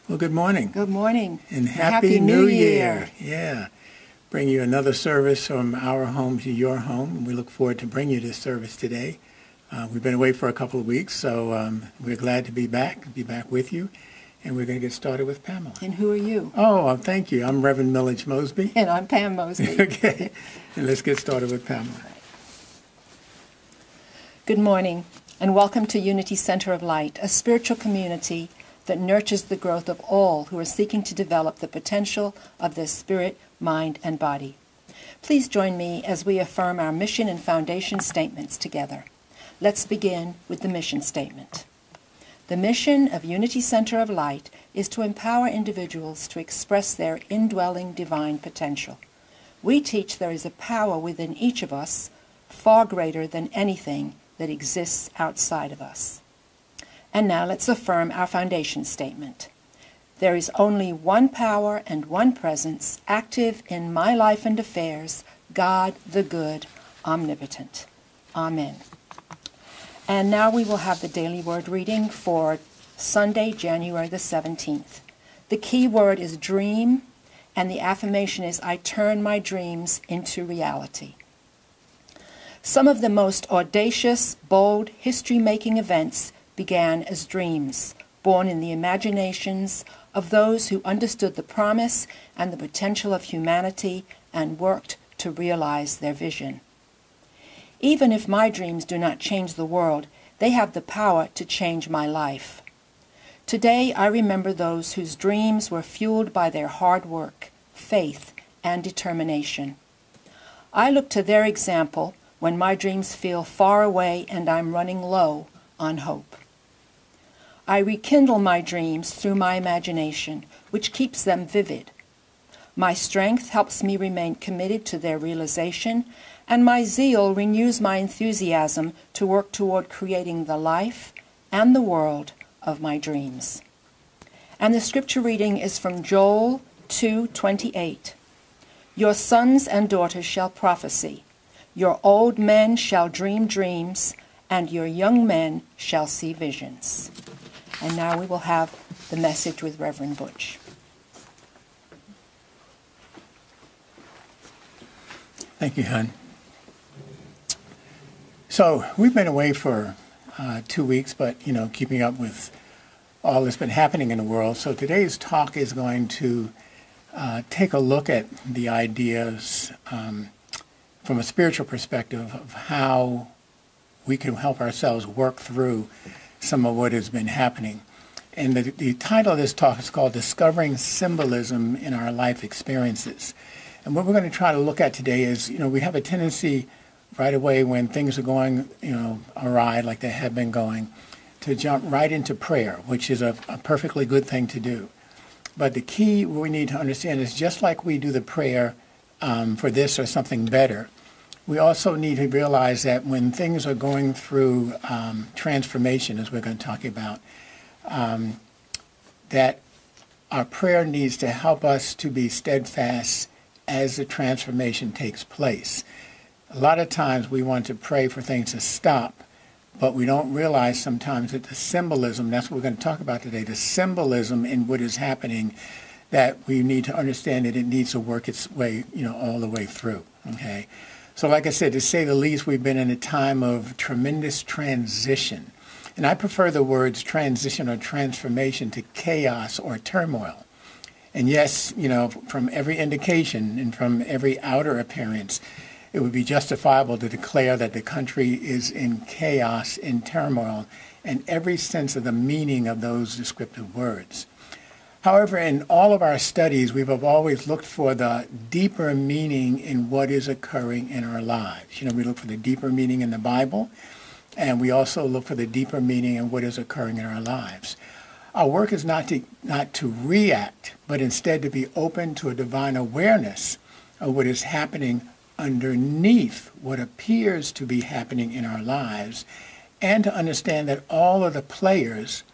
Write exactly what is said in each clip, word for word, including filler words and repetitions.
Well, good morning. Good morning. And Happy, Happy New New Year. Year. Yeah. Bring you another service from our home to your home. We look forward to bring you this service today. Uh, we've been away for a couple of weeks, so um, we're glad to be back, be back with you. And we're going to get started with Pamela. And who are you? Oh, uh, thank you. I'm Reverend Millage Mosby. And I'm Pam Mosby. Okay. And let's get started with Pamela. Good morning, and welcome to Unity Center of Light, a spiritual community that nurtures the growth of all who are seeking to develop the potential of their spirit, mind, and body. Please join me as we affirm our mission and foundation statements together. Let's begin with the mission statement. The mission of Unity Center of Light is to empower individuals to express their indwelling divine potential. We teach there is a power within each of us far greater than anything that exists outside of us. And now let's affirm our foundation statement. There is only one power and one presence active in my life and affairs, God the good, omnipotent. Amen. And now we will have the daily word reading for Sunday, January the seventeenth. The key word is dream, and the affirmation is, I turn my dreams into reality. Some of the most audacious, bold, history-making events began as dreams, born in the imaginations of those who understood the promise and the potential of humanity and worked to realize their vision. Even if my dreams do not change the world, they have the power to change my life. Today, I remember those whose dreams were fueled by their hard work, faith, and determination. I look to their example when my dreams feel far away and I'm running low on hope. I rekindle my dreams through my imagination, which keeps them vivid. My strength helps me remain committed to their realization, and my zeal renews my enthusiasm to work toward creating the life and the world of my dreams. And the scripture reading is from Joel two twenty-eight. Your sons and daughters shall prophesy, your old men shall dream dreams, and your young men shall see visions. And now we will have the message with Reverend Butch. Thank you, hon. So we've been away for uh, two weeks, but, you know, keeping up with all that's been happening in the world. So today's talk is going to uh, take a look at the ideas um, from a spiritual perspective of how we can help ourselves work through some of what has been happening. And the, the title of this talk is called Discovering Symbolism in Our Life Experiences. And what we're going to try to look at today is, you know, we have a tendency right away when things are going, you know, awry like they have been going, to jump right into prayer, which is a, a perfectly good thing to do. But the key we need to understand is just like we do the prayer um, for this or something better, we also need to realize that when things are going through um, transformation, as we're going to talk about, um, that our prayer needs to help us to be steadfast as the transformation takes place. A lot of times we want to pray for things to stop, but we don't realize sometimes that the symbolism, that's what we're going to talk about today, the symbolism in what is happening, that we need to understand that it needs to work its way, you know, all the way through, okay? So like I said, to say the least, we've been in a time of tremendous transition. And I prefer the words transition or transformation to chaos or turmoil. And yes, you know, from every indication and from every outer appearance, it would be justifiable to declare that the country is in chaos, in turmoil, in every sense of the meaning of those descriptive words. However, in all of our studies, we've always looked for the deeper meaning in what is occurring in our lives. You know, we look for the deeper meaning in the Bible, and we also look for the deeper meaning in what is occurring in our lives. Our work is not to, not to react, but instead to be open to a divine awareness of what is happening underneath what appears to be happening in our lives, and to understand that all of the players,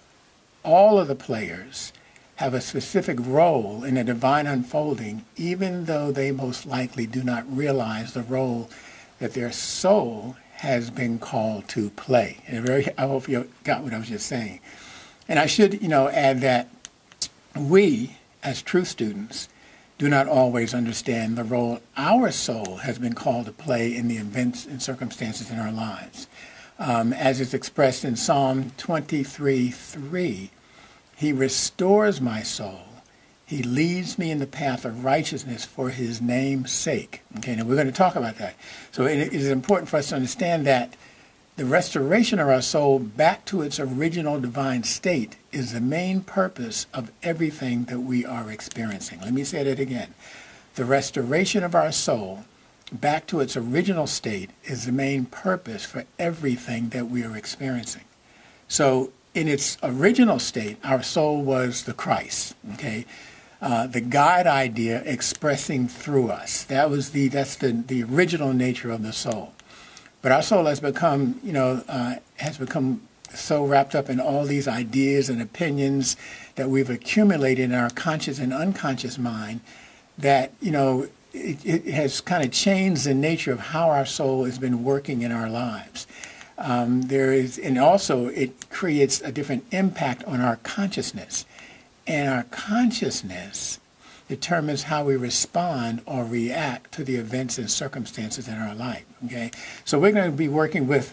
all of the players, have a specific role in a divine unfolding, even though they most likely do not realize the role that their soul has been called to play. And very, I hope you got what I was just saying. And I should, you know, add that we, as truth students, do not always understand the role our soul has been called to play in the events and circumstances in our lives. Um, as is expressed in Psalm twenty-three three, he restores my soul. He leads me in the path of righteousness for his name's sake. Okay, now we're going to talk about that. So it is important for us to understand that the restoration of our soul back to its original divine state is the main purpose of everything that we are experiencing. Let me say that again. The restoration of our soul back to its original state is the main purpose for everything that we are experiencing. So in its original state, our soul was the Christ, okay? Uh, the God idea expressing through us. That was the, that's the, the original nature of the soul. But our soul has become, you know, uh, has become so wrapped up in all these ideas and opinions that we've accumulated in our conscious and unconscious mind that, you know, it, it has kind of changed the nature of how our soul has been working in our lives. Um, there is, and also it creates a different impact on our consciousness. And our consciousness determines how we respond or react to the events and circumstances in our life, okay? So we're going to be working with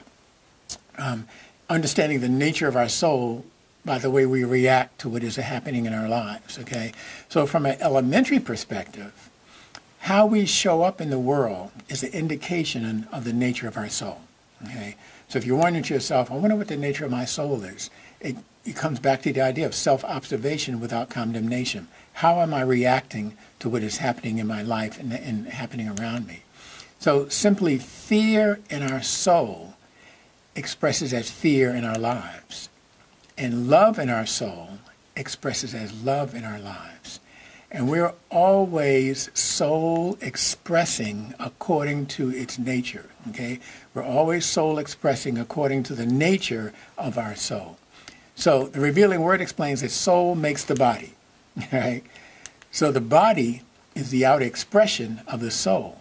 um, understanding the nature of our soul by the way we react to what is happening in our lives, okay? So from an elementary perspective, how we show up in the world is an indication of the nature of our soul, okay? So if you're wondering to yourself, I wonder what the nature of my soul is, it, it comes back to the idea of self-observation without condemnation. How am I reacting to what is happening in my life and, and happening around me? So simply fear in our soul expresses as fear in our lives. And love in our soul expresses as love in our lives. And we're always soul expressing according to its nature, okay? We're always soul expressing according to the nature of our soul. So the revealing word explains that soul makes the body. Right? So the body is the outer expression of the soul.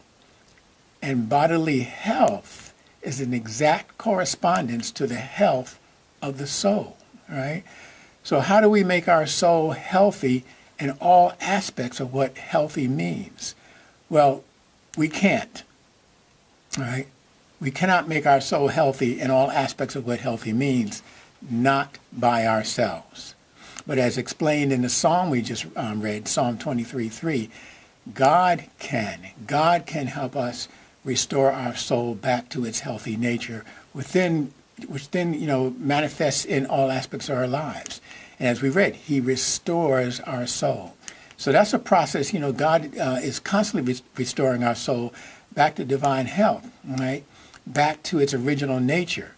And bodily health is an exact correspondence to the health of the soul. Right? So how do we make our soul healthy in all aspects of what healthy means? Well, we can't. Right? We cannot make our soul healthy in all aspects of what healthy means, not by ourselves. But as explained in the psalm we just um, read, Psalm twenty-three three, God can. God can help us restore our soul back to its healthy nature, within, which then, you know, manifests in all aspects of our lives. And as we read, he restores our soul. So that's a process, you know, God uh, is constantly re- restoring our soul back to divine health, right? Back to its original nature.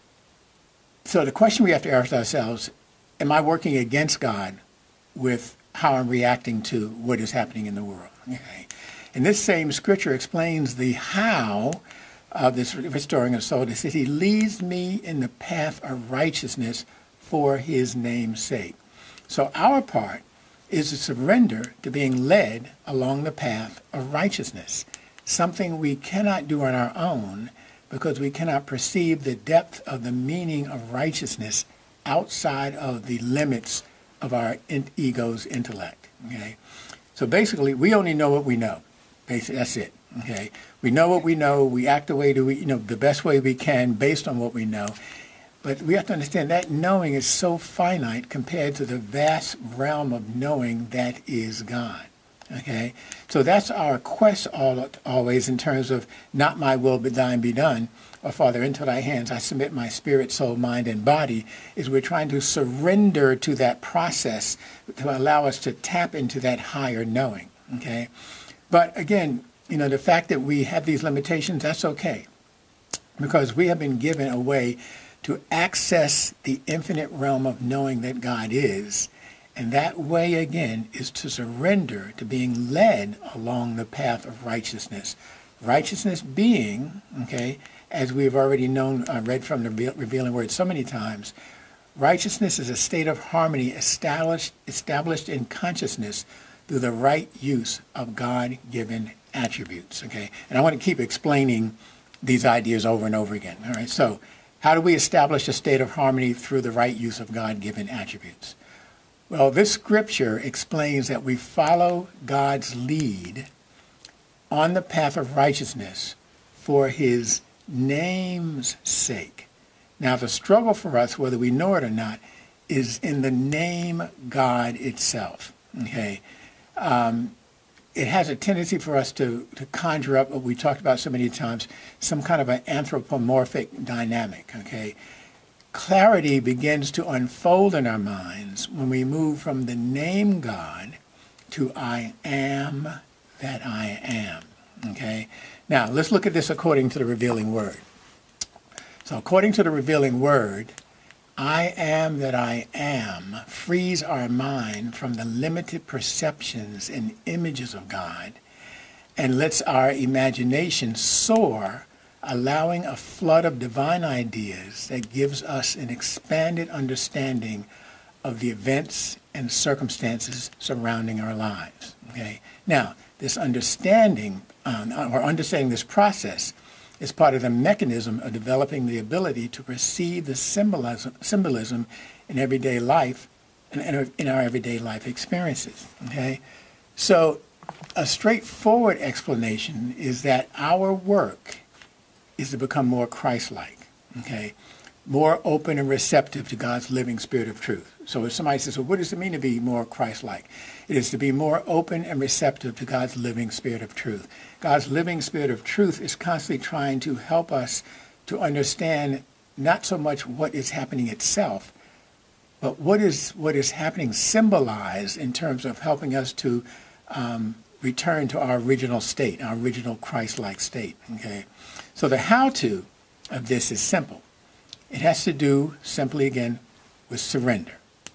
So the question we have to ask ourselves, am I working against God with how I'm reacting to what is happening in the world? Okay. And this same scripture explains the how of this restoring of soul. It says, he leads me in the path of righteousness for his name's sake. So our part is to surrender to being led along the path of righteousness, something we cannot do on our own because we cannot perceive the depth of the meaning of righteousness outside of the limits of our in- ego's intellect. Okay, so basically, we only know what we know. Basically, that's it. Okay, we know what we know. We act the way to we, you know, the best way we can based on what we know. But we have to understand that knowing is so finite compared to the vast realm of knowing that is God. Okay, so that's our quest all, always in terms of not my will but thine be done. Or Father, into thy hands I submit my spirit, soul, mind, and body, is we're trying to surrender to that process to allow us to tap into that higher knowing, okay? But again, you know, the fact that we have these limitations, that's okay, because we have been given a way to access the infinite realm of knowing that God is, and that way, again, is to surrender to being led along the path of righteousness. Righteousness being, okay, as we've already known, uh, read from the revealing word so many times, righteousness is a state of harmony established, established in consciousness through the right use of God-given attributes, okay? And I want to keep explaining these ideas over and over again, all right? So how do we establish a state of harmony through the right use of God-given attributes? Well, this scripture explains that we follow God's lead on the path of righteousness for his name's sake. Now, the struggle for us, whether we know it or not, is in the name God itself. Okay? Um, it has a tendency for us to, to conjure up what we talked about so many times, some kind of an anthropomorphic dynamic. Okay? Clarity begins to unfold in our minds when we move from the name God to I am that I am. Okay? Now, let's look at this according to the revealing word. So according to the revealing word, I am that I am frees our mind from the limited perceptions and images of God and lets our imagination soar, allowing a flood of divine ideas that gives us an expanded understanding of the events and circumstances surrounding our lives. Okay? Now, this understanding, um, or understanding this process, is part of the mechanism of developing the ability to perceive the symbolism, symbolism in everyday life, in, in our everyday life experiences. Okay? So a straightforward explanation is that our work is to become more Christ-like, okay? More open and receptive to God's living spirit of truth. So if somebody says, well, what does it mean to be more Christ-like? It is to be more open and receptive to God's living spirit of truth. God's living spirit of truth is constantly trying to help us to understand not so much what is happening itself, but what is what is happening symbolized in terms of helping us to um, return to our original state, our original Christ-like state, okay? So the how-to of this is simple. It has to do, simply again, with surrender.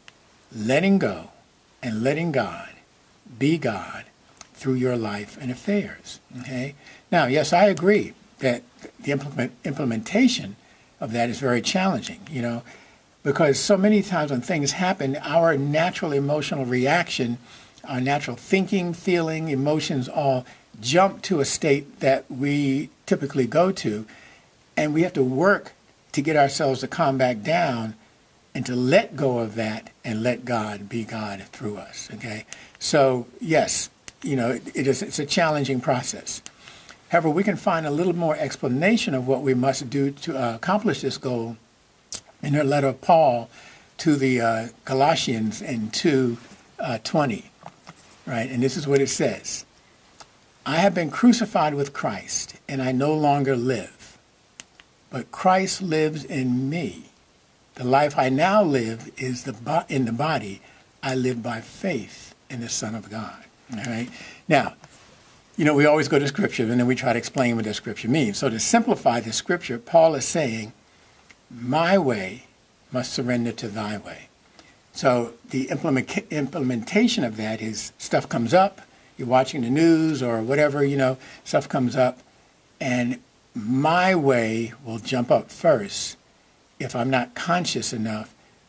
Letting go and letting God be God through your life and affairs, okay? Now, yes, I agree that the implement, implementation of that is very challenging, you know, because so many times when things happen, our natural emotional reaction, our natural thinking, feeling, emotions all jump to a state that we typically go to, and we have to work to get ourselves to calm back down and to let go of that and let God be God through us, okay? So, yes, you know, it, it is, it's a challenging process. However, we can find a little more explanation of what we must do to uh, accomplish this goal in the letter of Paul to the uh, Galatians in two twenty, right? And this is what it says. I have been crucified with Christ, and I no longer live, but Christ lives in me. The life I now live is the bo- in the body. I live by faith in the Son of God. All right? Now, you know, we always go to Scripture, and then we try to explain what the Scripture means. So to simplify the Scripture, Paul is saying, my way must surrender to thy way. So the implement- implementation of that is stuff comes up, you're watching the news or whatever, you know, stuff comes up, and my way will jump up first if I'm not conscious enough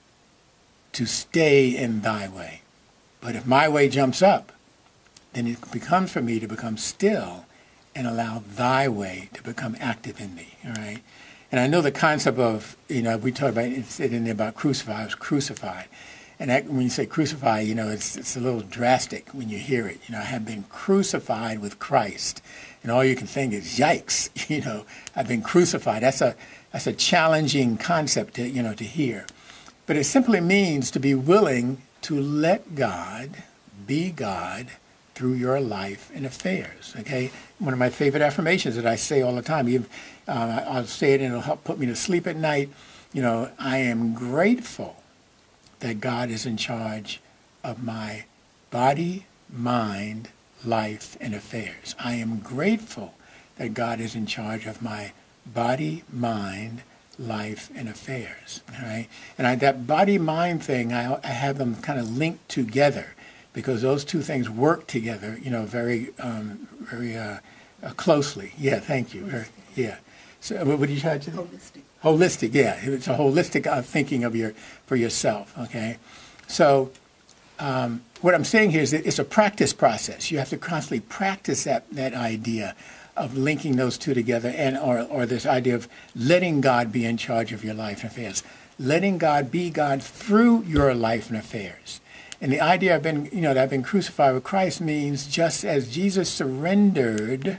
to stay in thy way. But if my way jumps up, then it becomes for me to become still and allow thy way to become active in me, all right? And I know the concept of, you know, we talk about, it's in there about crucify, I was crucified. And that, when you say crucify, you know, it's it's a little drastic when you hear it. You know, I have been crucified with Christ. And all you can think is, yikes, you know, I've been crucified. That's a that's a challenging concept to, you know, to hear. But it simply means to be willing to let God be God through your life and affairs, okay? One of my favorite affirmations that I say all the time, even, uh, I'll say it and it'll help put me to sleep at night. You know, I am grateful that God is in charge of my body, mind, life, and affairs. I am grateful that God is in charge of my body, mind, life, and affairs. All right? And I, that body-mind thing, I, I have them kind of linked together because those two things work together, you know, very, um, very uh, uh, closely. Yeah, thank you. Very, yeah. So, what did you try to? Holistic. Holistic, yeah. It's a holistic uh, thinking of your for yourself. Okay, so um, what I'm saying here is that it's a practice process. You have to constantly practice that that idea of linking those two together, and or or this idea of letting God be in charge of your life and affairs, letting God be God through your life and affairs. And the idea I've been, you know, that I've been crucified with Christ means just as Jesus surrendered,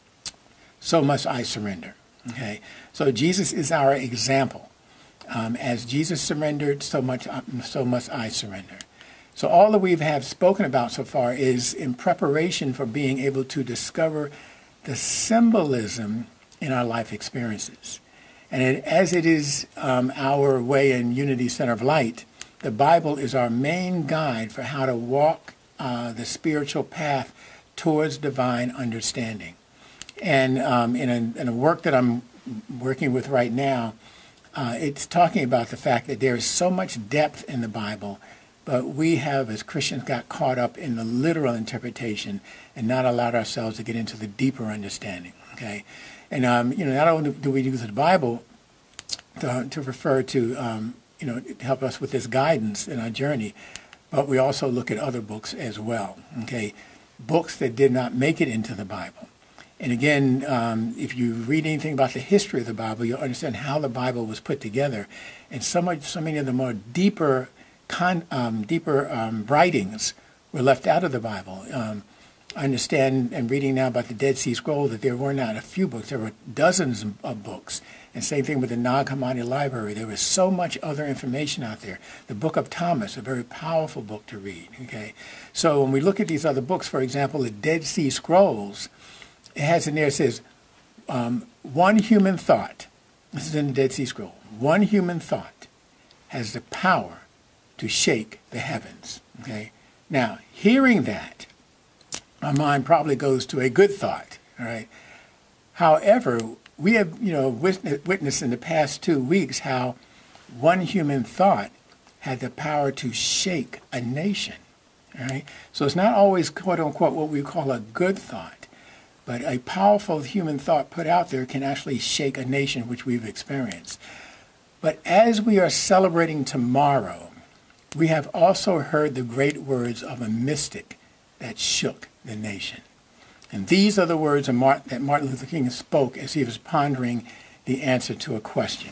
so must I surrender. Okay, so Jesus is our example. Um, as Jesus surrendered, so much, so must I surrender. So all that we have spoken about so far is in preparation for being able to discover the symbolism in our life experiences. And it, as it is um, our way in Unity Center of Light, the Bible is our main guide for how to walk uh, the spiritual path towards divine understanding. And um, in, a, in a work that I'm working with right now, uh, it's talking about the fact that there is so much depth in the Bible, but we have, as Christians, got caught up in the literal interpretation and not allowed ourselves to get into the deeper understanding. Okay, and um, you know, not only do we use the Bible to, to refer to, um, you know, to help us with this guidance in our journey, but we also look at other books as well. Okay, books that did not make it into the Bible. And again, um, if you read anything about the history of the Bible, you'll understand how the Bible was put together, and so much, so many of the more deeper, con, um, deeper um, writings were left out of the Bible. Um, I understand, and reading now about the Dead Sea Scroll, that there were not a few books; there were dozens of books. And same thing with the Nag Hammadi Library. There was so much other information out there. The Book of Thomas, a very powerful book to read. Okay, so when we look at these other books, for example, the Dead Sea Scrolls, it has in there, it says, um, one human thought, this is in the Dead Sea Scroll, one human thought has the power to shake the heavens. Okay, now, hearing that, our mind probably goes to a good thought, all right? However, we have, you know, witnessed, witnessed in the past two weeks how one human thought had the power to shake a nation, all right? So it's not always, quote unquote, what we call a good thought, but a powerful human thought put out there can actually shake a nation, which we've experienced. But as we are celebrating tomorrow, we have also heard the great words of a mystic that shook the nation. And these are the words of Martin, that Martin Luther King spoke as he was pondering the answer to a question.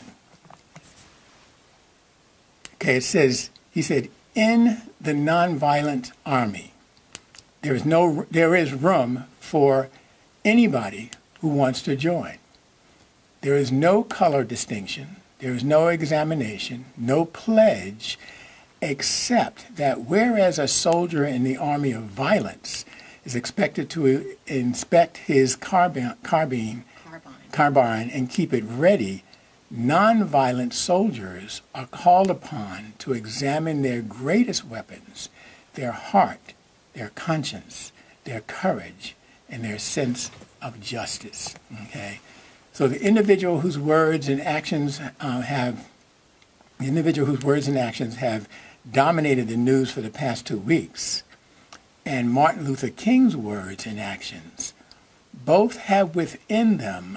Okay, it says, he said, in the nonviolent army, there is no, there is room for anybody who wants to join. There is no color distinction. There is no examination, no pledge, except that whereas a soldier in the army of violence is expected to inspect his carbine, carbine, carbine. carbine and keep it ready, nonviolent soldiers are called upon to examine their greatest weapons, their heart, their conscience, their courage, and their sense of justice. Okay, so the individual whose words and actions uh, have, the individual whose words and actions have dominated the news for the past two weeks, and Martin Luther King's words and actions, both have within them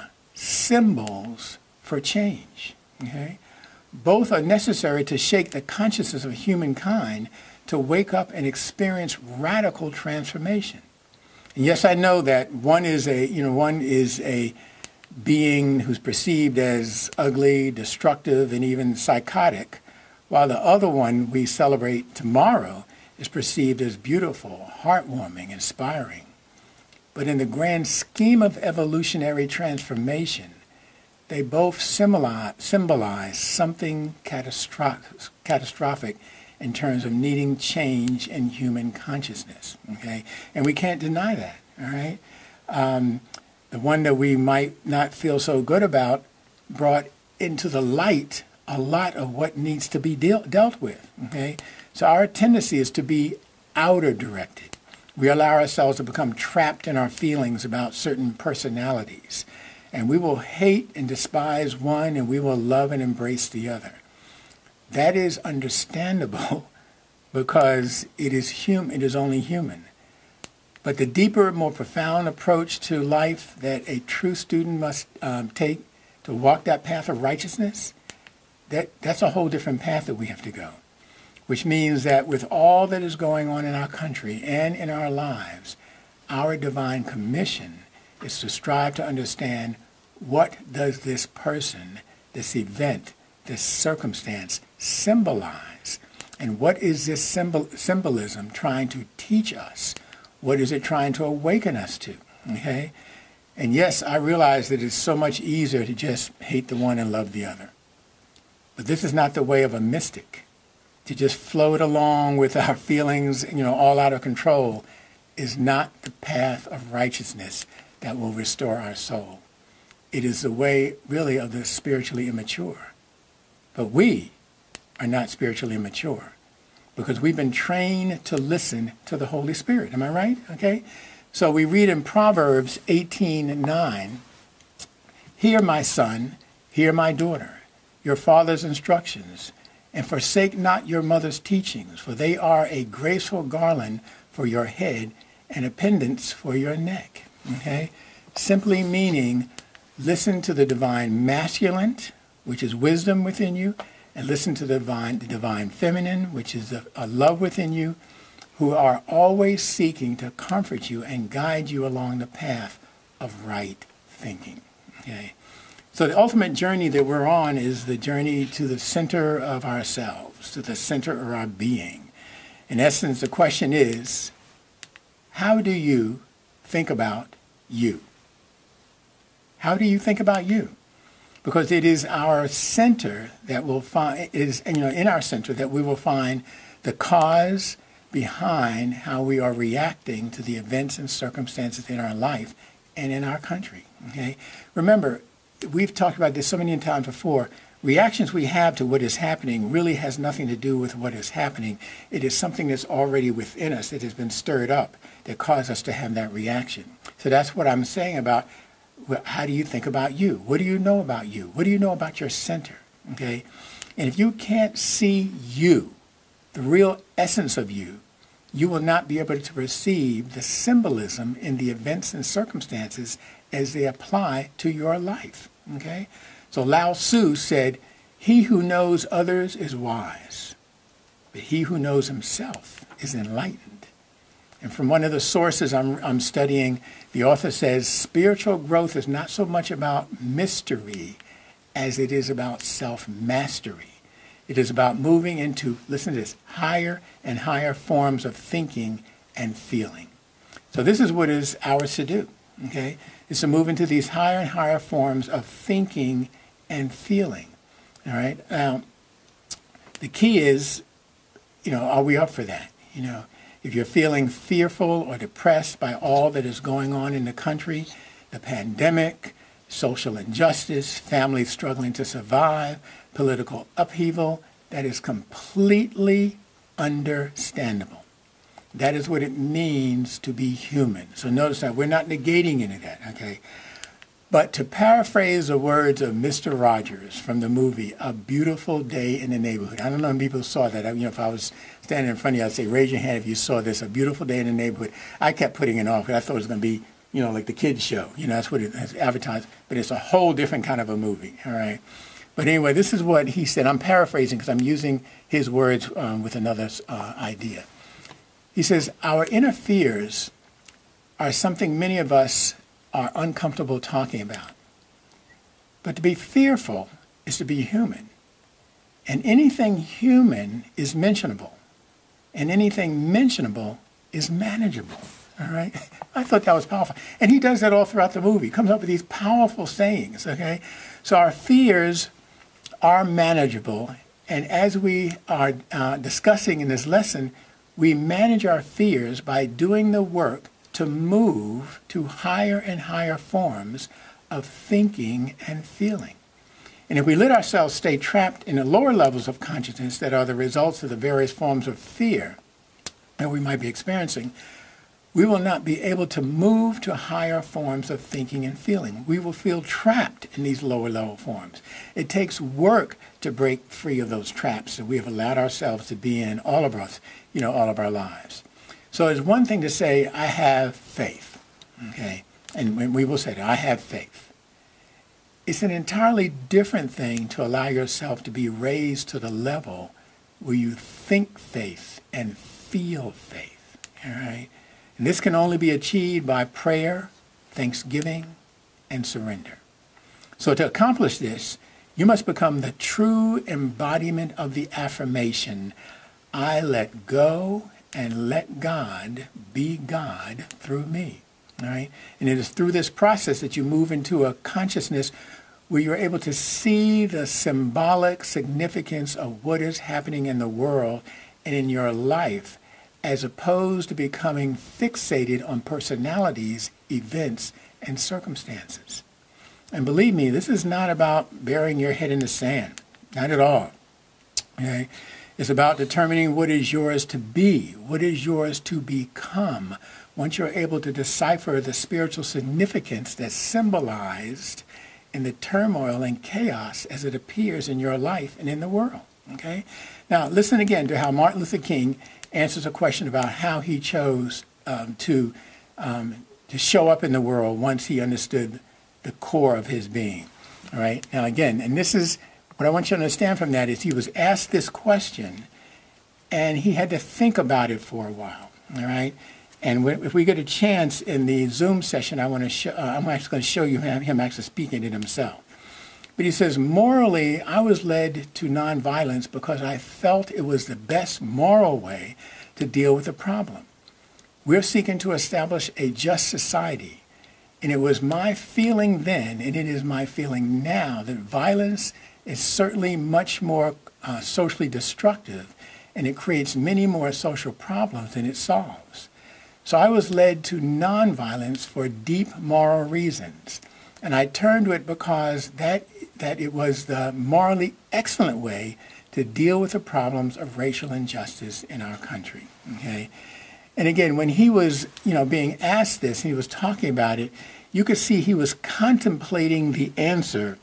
symbols for change. Okay, both are necessary to shake the consciousness of humankind to wake up and experience radical transformation. And yes, I know that one is a, you know, one is a being who's perceived as ugly, destructive, and even psychotic, while the other one we celebrate tomorrow is perceived as beautiful, heartwarming, inspiring. But in the grand scheme of evolutionary transformation, they both symbolize, symbolize something catastrophic, catastrophic in terms of needing change in human consciousness, okay? And we can't deny that, all right? Um, the one that we might not feel so good about brought into the light a lot of what needs to be deal, dealt with, okay? So our tendency is to be outer directed. We allow ourselves to become trapped in our feelings about certain personalities, and we will hate and despise one, and we will love and embrace the other. That is understandable because it is human, it is only human. But the deeper, more profound approach to life that a true student must um, take to walk that path of righteousness, that, that's a whole different path that we have to go. Which means that with all that is going on in our country and in our lives, our divine commission is to strive to understand, what does this person, this event, this circumstance symbolize? And what is this symbol, symbolism trying to teach us? What is it trying to awaken us to? Okay? And yes, I realize that it's so much easier to just hate the one and love the other. But this is not the way of a mystic. To just float along with our feelings, you know, all out of control is not the path of righteousness that will restore our soul. It is the way, really, of the spiritually immature. But we are not spiritually immature because we've been trained to listen to the Holy Spirit. Am I right? Okay? So we read in Proverbs eighteen nine, "Hear, my son, hear, my daughter, your father's instructions, and forsake not your mother's teachings, for they are a graceful garland for your head and a pendant for your neck." Okay? Simply meaning, listen to the divine masculine, which is wisdom within you, and listen to the divine, the divine feminine, which is a, a love within you, who are always seeking to comfort you and guide you along the path of right thinking. Okay? So the ultimate journey that we're on is the journey to the center of ourselves, to the center of our being. In essence, the question is, how do you think about you? How do you think about you? Because it is our center that will find, it is, you know, in our center that we will find the cause behind how we are reacting to the events and circumstances in our life and in our country. Okay? Remember, we've talked about this so many times before. Reactions we have to what is happening really has nothing to do with what is happening. It is something that's already within us that has been stirred up that caused us to have that reaction. So that's what I'm saying about, well, how do you think about you? What do you know about you? What do you know about your center? Okay? And if you can't see you, the real essence of you, you will not be able to perceive the symbolism in the events and circumstances as they apply to your life. Okay? So Lao Tzu said, "He who knows others is wise, but he who knows himself is enlightened." And from one of the sources I'm, I'm studying, the author says, spiritual growth is not so much about mystery as it is about self-mastery. It is about moving into, listen to this, higher and higher forms of thinking and feeling. So this is what is ours to do, okay? Is to move into these higher and higher forms of thinking and feeling, all right? Now, the key is, you know, are we up for that? You know, if you're feeling fearful or depressed by all that is going on in the country, the pandemic, social injustice, families struggling to survive, political upheaval, that is completely understandable. That is what it means to be human. So notice that we're not negating any of that, okay? But to paraphrase the words of Mister Rogers from the movie, A Beautiful Day in the Neighborhood. I don't know if people saw that. I, you know, if I was standing in front of you, I'd say, raise your hand if you saw this, A Beautiful Day in the Neighborhood. I kept putting it off because I thought it was going to be, you know, like the kids show. You know, that's what it is advertised. But it's a whole different kind of a movie, all right? But anyway, this is what he said. I'm paraphrasing because I'm using his words um, with another uh, idea. He says, our inner fears are something many of us are uncomfortable talking about. But to be fearful is to be human. And anything human is mentionable. And anything mentionable is manageable. All right? I thought that was powerful. And he does that all throughout the movie. He comes up with these powerful sayings, okay? So our fears are manageable. And as we are uh, discussing in this lesson, we manage our fears by doing the work to move to higher and higher forms of thinking and feeling. And if we let ourselves stay trapped in the lower levels of consciousness that are the results of the various forms of fear that we might be experiencing, we will not be able to move to higher forms of thinking and feeling. We will feel trapped in these lower level forms. It takes work to break free of those traps that we have allowed ourselves to be in all of us, you know, all of our lives. So it's one thing to say, I have faith, okay? And when we will say that, I have faith. It's an entirely different thing to allow yourself to be raised to the level where you think faith and feel faith, all right? And this can only be achieved by prayer, thanksgiving, and surrender. So to accomplish this, you must become the true embodiment of the affirmation, I let go and let God be God through me. All right? And it is through this process that you move into a consciousness where you're able to see the symbolic significance of what is happening in the world and in your life, as opposed to becoming fixated on personalities, events, and circumstances. And believe me, this is not about burying your head in the sand. Not at all. Okay? It's about determining what is yours to be, what is yours to become, once you're able to decipher the spiritual significance that's symbolized in the turmoil and chaos as it appears in your life and in the world. Okay? Now, listen again to how Martin Luther King answers a question about how he chose um, to, um, to show up in the world once he understood the core of his being. All right? Now, again, and this is what I want you to understand from that is he was asked this question, and he had to think about it for a while. All right? And if we get a chance in the Zoom session, I want to show, uh, I'm actually going to show you him, him actually speaking it himself. But he says, morally, I was led to nonviolence because I felt it was the best moral way to deal with the problem. We're seeking to establish a just society. And it was my feeling then, and it is my feeling now, that violence is certainly much more uh, socially destructive, and it creates many more social problems than it solves. So I was led to nonviolence for deep moral reasons. And I turned to it because that, that it was the morally excellent way to deal with the problems of racial injustice in our country. Okay? And again, when he was, you know, being asked this, and he was talking about it, you could see he was contemplating the answer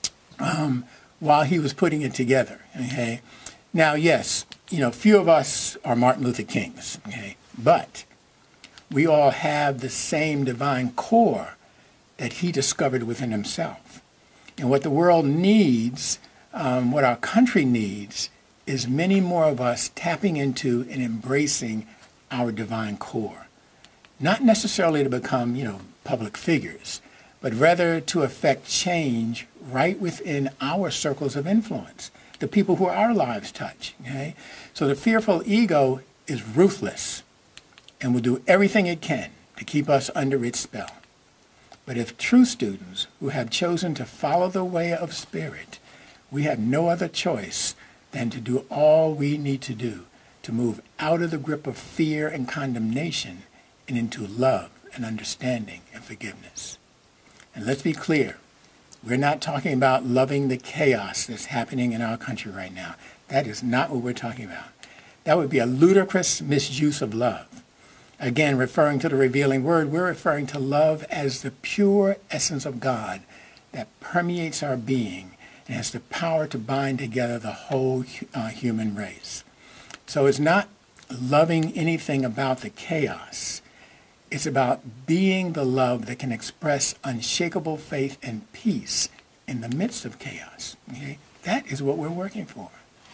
um, while he was putting it together. Okay? Now, yes, you know, few of us are Martin Luther Kings, okay? But we all have the same divine core that he discovered within himself. And what the world needs, um, what our country needs, is many more of us tapping into and embracing our divine core. Not necessarily to become, you know, public figures, but rather to affect change right within our circles of influence, the people who our lives touch. Okay? So the fearful ego is ruthless and will do everything it can to keep us under its spell. But if true students who have chosen to follow the way of spirit, we have no other choice than to do all we need to do to move out of the grip of fear and condemnation and into love and understanding and forgiveness. And let's be clear, we're not talking about loving the chaos that's happening in our country right now. That is not what we're talking about. That would be a ludicrous misuse of love. Again, referring to the revealing word, we're referring to love as the pure essence of God that permeates our being and has the power to bind together the whole uh, human race. So it's not loving anything about the chaos. It's about being the love that can express unshakable faith and peace in the midst of chaos. Okay? That is what we're working for.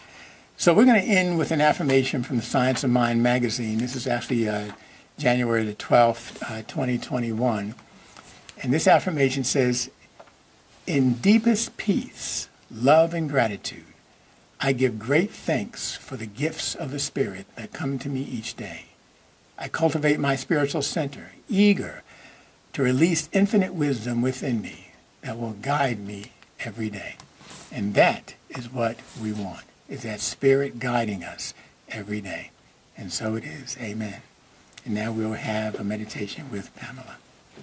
So we're going to end with an affirmation from the Science of Mind magazine. This is actually uh, January the twelfth, uh, twenty twenty-one. And this affirmation says, "In deepest peace, love, and gratitude, I give great thanks for the gifts of the Spirit that come to me each day. I cultivate my spiritual center, eager to release infinite wisdom within me that will guide me every day." And that is what we want, is that Spirit guiding us every day. And so it is. Amen. And now we'll have a meditation with Pamela.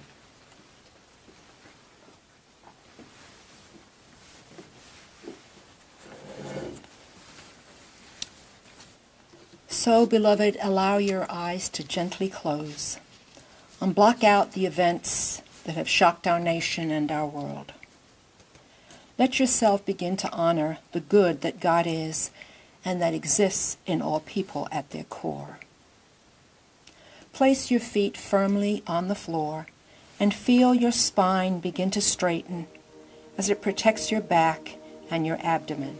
So, beloved, allow your eyes to gently close and block out the events that have shocked our nation and our world. Let yourself begin to honor the good that God is and that exists in all people at their core. Place your feet firmly on the floor and feel your spine begin to straighten as it protects your back and your abdomen.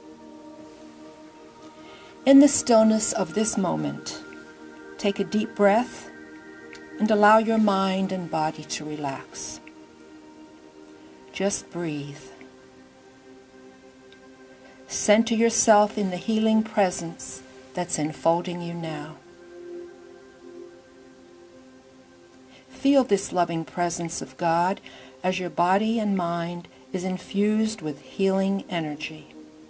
In the stillness of this moment, take a deep breath and allow your mind and body to relax. Just breathe. Center yourself in the healing presence that's enfolding you now. Feel this loving presence of God as your body and mind is infused with healing energy.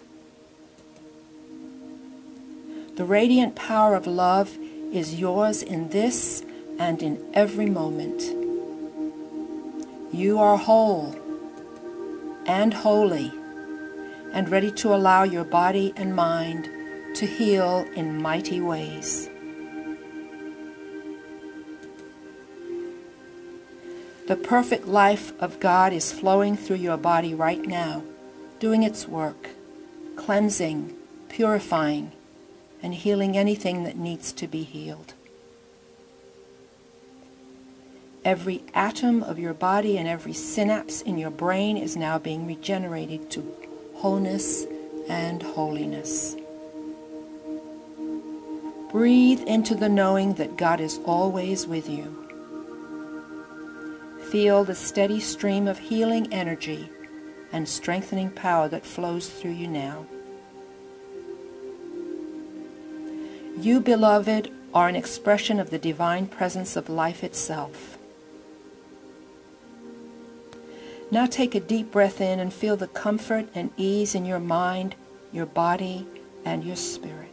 The radiant power of love is yours in this and in every moment. You are whole and holy and ready to allow your body and mind to heal in mighty ways. The perfect life of God is flowing through your body right now, doing its work, cleansing, purifying, and healing anything that needs to be healed. Every atom of your body and every synapse in your brain is now being regenerated to wholeness and holiness. Breathe into the knowing that God is always with you. Feel the steady stream of healing energy and strengthening power that flows through you now. You, beloved, are an expression of the divine presence of life itself. Now take a deep breath in and feel the comfort and ease in your mind, your body, and your spirit.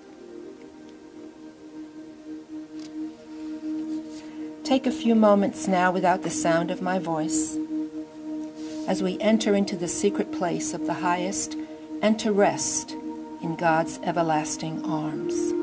Take a few moments now without the sound of my voice as we enter into the secret place of the highest and to rest in God's everlasting arms.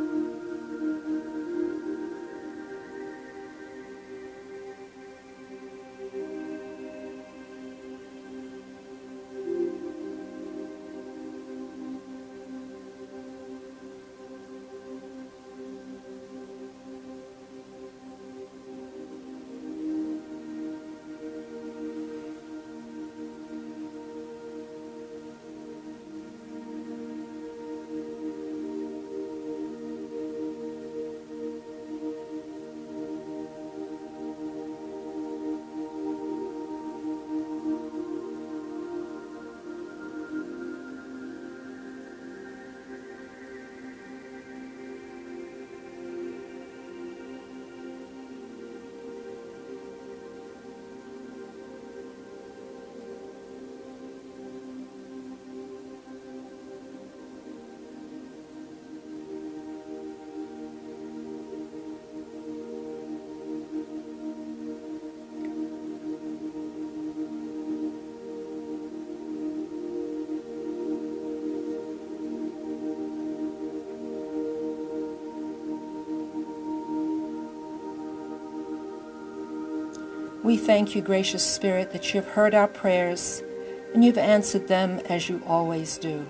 We thank you, gracious Spirit, that you've heard our prayers and you've answered them as you always do.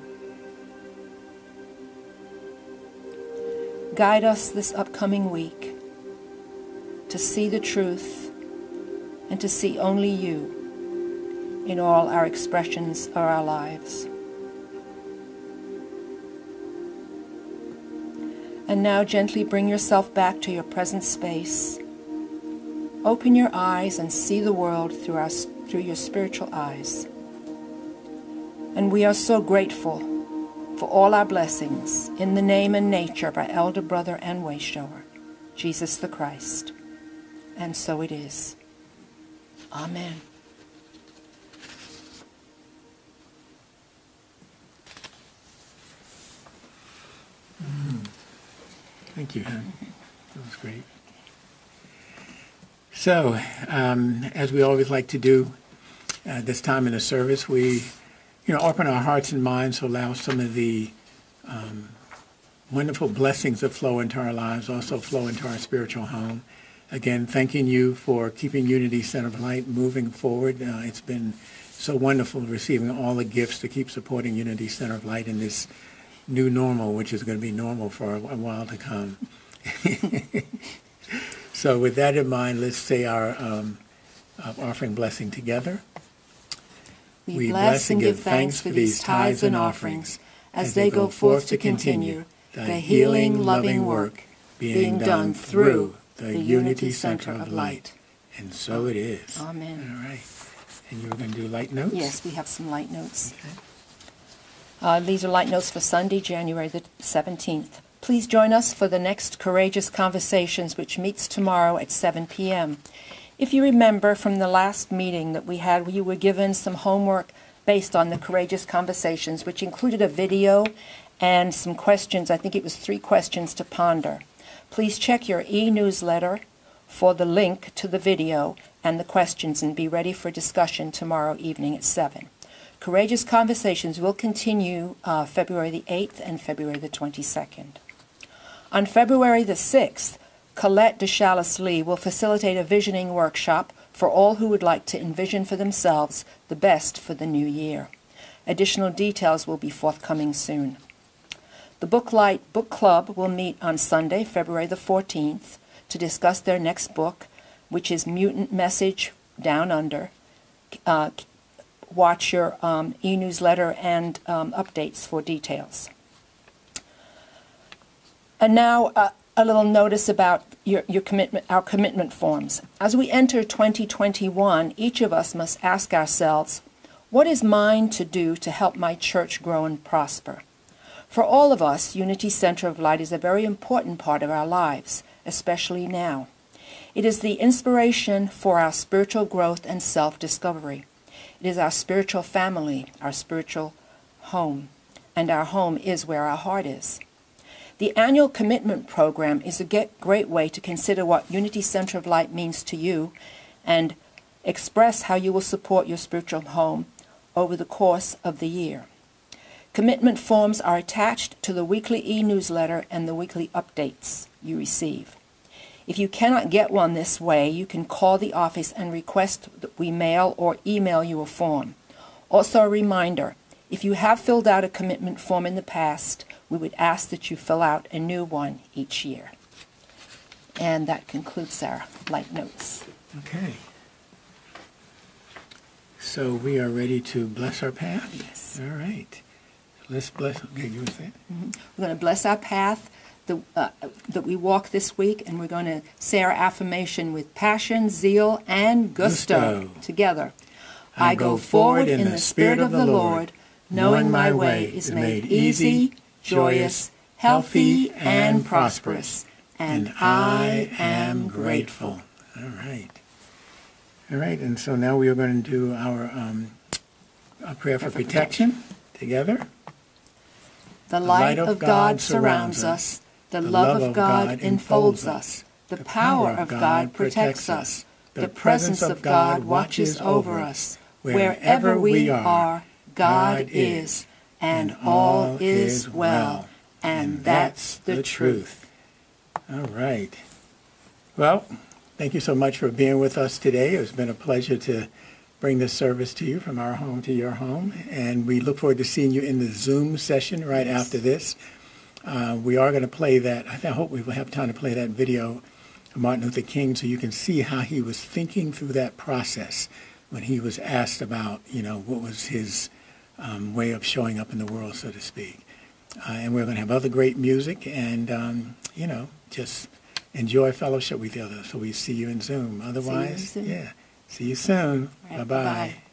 Guide us this upcoming week to see the truth and to see only you in all our expressions of our lives. And now gently bring yourself back to your present space. Open your eyes and see the world through, our, through your spiritual eyes. And we are so grateful for all our blessings in the name and nature of our elder brother and way shower, Jesus the Christ. And so it is. Amen. Mm. Thank you, Helen. That was great. So, um, as we always like to do uh, this time in the service, we, you know, open our hearts and minds to allow some of the um, wonderful blessings that flow into our lives also flow into our spiritual home. Again, thanking you for keeping Unity Center of Light moving forward. Uh, it's been so wonderful receiving all the gifts to keep supporting Unity Center of Light in this new normal, which is going to be normal for a, a while to come. So with that in mind, let's say our um, uh, offering blessing together. We, we bless and give thanks for these tithes and offerings as they go forth to continue the healing, loving work being done through the Unity Center of Light. And so it is. Amen. All right. And you were going to do light notes? Yes, we have some light notes. Okay. Uh, these are light notes for Sunday, January the seventeenth. Please join us for the next Courageous Conversations, which meets tomorrow at seven p m If you remember from the last meeting that we had, you were given some homework based on the Courageous Conversations, which included a video and some questions. I think it was three questions to ponder. Please check your e-newsletter for the link to the video and the questions, and be ready for discussion tomorrow evening at seven. Courageous Conversations will continue uh, February the eighth and February the twenty-second. On February the sixth, Colette DeChalis-Lee will facilitate a visioning workshop for all who would like to envision for themselves the best for the new year. Additional details will be forthcoming soon. The Booklight Book Club will meet on Sunday, February the fourteenth, to discuss their next book, which is Mutant Message Down Under. Uh, watch your um, e-newsletter and um, updates for details. And now uh, a little notice about your, your commitment, our commitment forms. As we enter twenty twenty-one, each of us must ask ourselves, what is mine to do to help my church grow and prosper? For all of us, Unity Center of Light is a very important part of our lives, especially now. It is the inspiration for our spiritual growth and self-discovery. It is our spiritual family, our spiritual home, and our home is where our heart is. The annual commitment program is a great way to consider what Unity Center of Light means to you and express how you will support your spiritual home over the course of the year. Commitment forms are attached to the weekly e-newsletter and the weekly updates you receive. If you cannot get one this way, you can call the office and request that we mail or email you a form. Also a reminder, if you have filled out a commitment form in the past, we would ask that you fill out a new one each year. And that concludes our light notes. Okay. So we are ready to bless our path? Yes. All right. Let's bless. Okay, you want to say it? Mm-hmm. We're going to bless our path the, uh, that we walk this week, and we're going to say our affirmation with passion, zeal, and gusto, gusto. together. I, I go forward in the Spirit of the Lord, knowing my way is made easy, joyous, healthy, and prosperous, and I am grateful. All right. All right, and so now we are going to do our, um, our prayer for protection together. The light of God surrounds us. The love of God enfolds us. The power of God protects us. The presence of God watches over us. Wherever we are, God is, and all is well. And that's the truth. All right. Well, thank you so much for being with us today. It's been a pleasure to bring this service to you from our home to your home. And we look forward to seeing you in the Zoom session right yes. after this. Uh, we are going to play that. I hope we will have time to play that video of Martin Luther King so you can see how he was thinking through that process when he was asked about, you know, what was his um, way of showing up in the world, so to speak. Uh, and we're going to have other great music and, um, you know, just enjoy fellowship with the others. So we see you in Zoom. Otherwise, see you in Zoom. yeah. See you soon. Right, bye-bye. bye-bye.